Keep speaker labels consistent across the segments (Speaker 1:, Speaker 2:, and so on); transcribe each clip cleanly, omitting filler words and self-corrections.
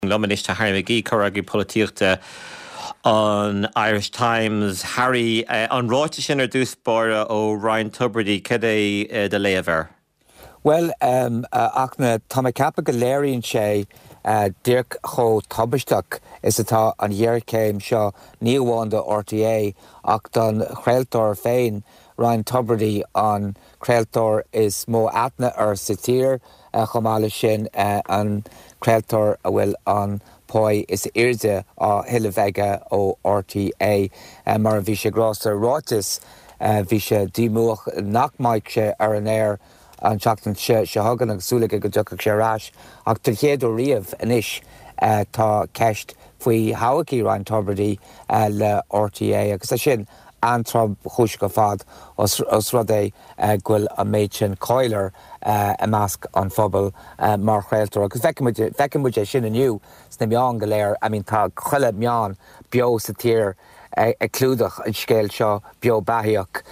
Speaker 1: Lominista Harry McGee Corragi Politirte on Irish Times. Harry, on Ráite sin dúspóra ó Ryan Tubridy, cé de léamhar?
Speaker 2: Well, ach na tá cappa go léiríonn sé Dirk cho tabisteach is atá an dhearcéim seo níomháin de RTA ach don chraoltóir féin Ryan Tubridy an chraoltóir is mó aithne ar sa tír chomála sin an chraoltóir a bhfuil an poi is irde a Hillevega ó RTA mar a bhí sé grásta rátas bhí sé dímúach nachmaic sé ar an air an seachtain se hagan agus súlaigh go dteach sé rás ach tar chéadú riamh inis tá ceist faoi hahachaí Ryan Tubridy le RTA agus sin antrab chúis go fad os rud é ghfuil a méid sin coilir a measc an phobal mar chraoltóir agus feicean muid é sin aniu sna meán go léir tá chuile meán beo sa tír clúdach an scéil seo beo bathaíoch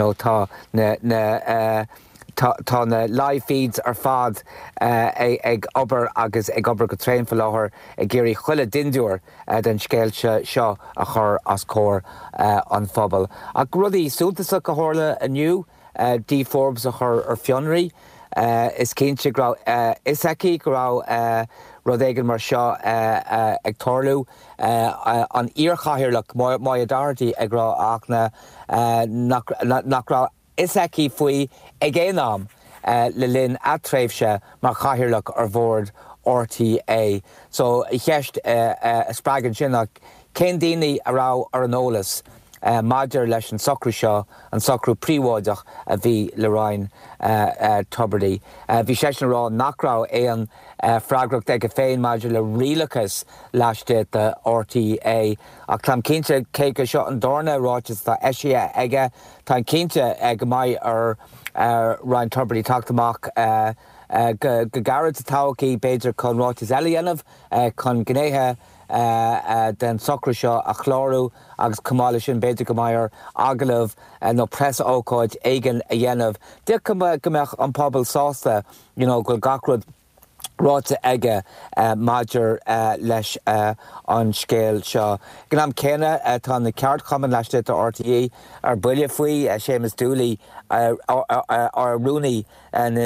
Speaker 2: tá na live feeds ar fad ag obair agus ag obair go tréim for láthair ag géirí chuile dinúir den scéilte seo a chur as cór an phobal. Ach rudaí súntaach go hála aniu Dee Forbes a chur ar fionraí is cinnte is aici go rá rud éigean mar seo ag tarlú an íorchaithirlach má dartaí ag rá ach nach rá is aici faoi ag éanam le linn atréimhse mar chaithirlach ar bhord RTA. So I cheist sppragan sinach cén daoine a rá ar an ólas maidir leis an socrú seo an socrú príomháideach a bhí le Ryan Tubridy. Bhí sé sin rá nachrá é an freagracht ag a féin maidir le rialachas leiste de RTA ach tá cinnte cé go seo an dorna ráitis tá eisithe aige tá cinnte ag mai ar Ryan Tubridy tachtamach go garad táhachaí beidir chun ráitis eile dhéanamh chun gnéithe den socrú seo a chlárú agus cumála sin beidir go maiar agalamh nó presa ócáid éigean a dhéanamh. Di gombeach an pobal sásta, ghfuil gacrad ráta aige maidir leis an scéil seo. Gnám céine tá na ceart chaman leis de RTA ar buile faoi Séamus Dooley ar rúnaí an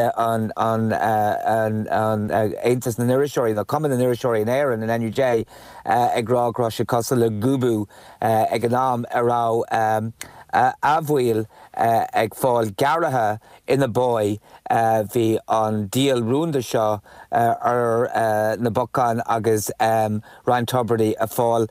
Speaker 2: Aontas na Neireasóirí na Cumann na Neireasóirí an éireann an NUJ ag rá se cosa le gúbú ag an am ará ahhuiil ag fáil garathe ina bóid bhí an díal rúnda seo ar na bocán agus Ryan Tubridy a fáil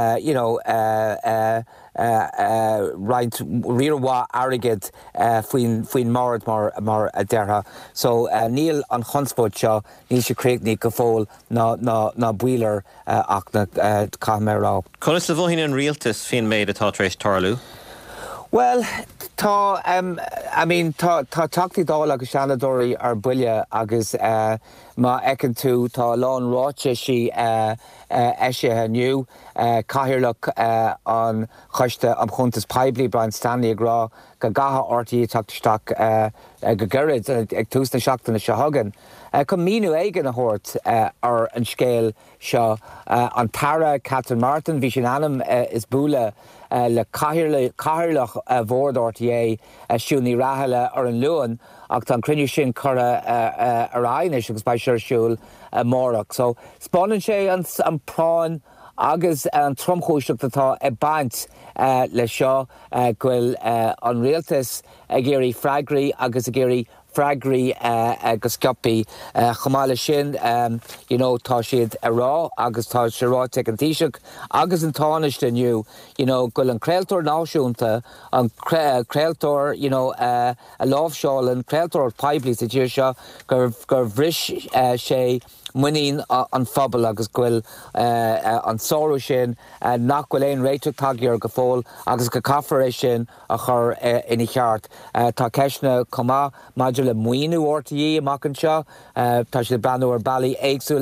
Speaker 2: right riarhá airgid faoin márad mar a deartha. So níl an chunspóid seo níl sé créicní go fóil ná buílar ach na camerará.
Speaker 1: Conas sa bhóithín an rialtas fin méid atá tréis tarlú?
Speaker 2: Well, tá táchtaí dáil agus seanadóirí ar buile agus má ecann tú tá lán ráite sí eisithe nniu caithirlach an chuiste am chuntas Paiblí Brian Stanley ag rá go gatha RTA tachtasteach go gcurid ag túsna seachtainna se hagan. Go míú éigean a thuirt ar an scéil seo an Tara Catherine Martin bhí sin anam is búla le caithirlach bhórd RTA siúnaí rathaile ar an luan ach tá cruinniú sin chura ar ainis agus ba siúil mórach. So spáanann sé an práin agus an tromchúiseach atá baint le seo ghfuil an rialtas ag géirí freigraí agus a géirí freigraí agus scioppaí chomála sin tá siad a rá agus tá sé ráite an tíiseach agus an táneiste nniu ghfuil an creaaltóir náisiúnta an creaaltóir a lámhseáil an creaaltóir Paiblí sa tíir seo gur bhris sé muín an phobal agus ghfuil an sóú sin nach bhfuil éon réiteach tagear go fóil agus go caithfar é sin a chur ina cheart. Tá ceisna comá maidir le muoinú RTA amach an seo tá sé le breanú ar bailí éagsúla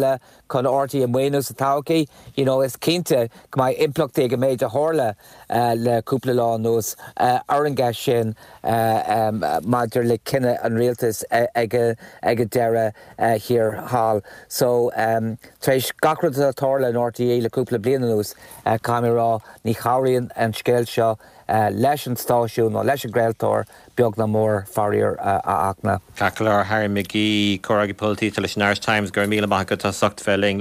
Speaker 2: chun ortaí an mhaoinú sa taucaí, is cinnte go mbeidh implachtaí go méid a tharla le cúpla lá nús orangas sin maidir le cinenne an rialtas ag deire hir hall. So treéis gacrad a tharla an ortaí le cúpla bliana nús caimrá ní chairíonn an scéil seo leis an stáisiún nó leis an gréaltóir beag na mór faríor a achna.
Speaker 1: Cacalar Harry McGee, Corraggy Political leis an Irish Times gur míle maith go tá socht felling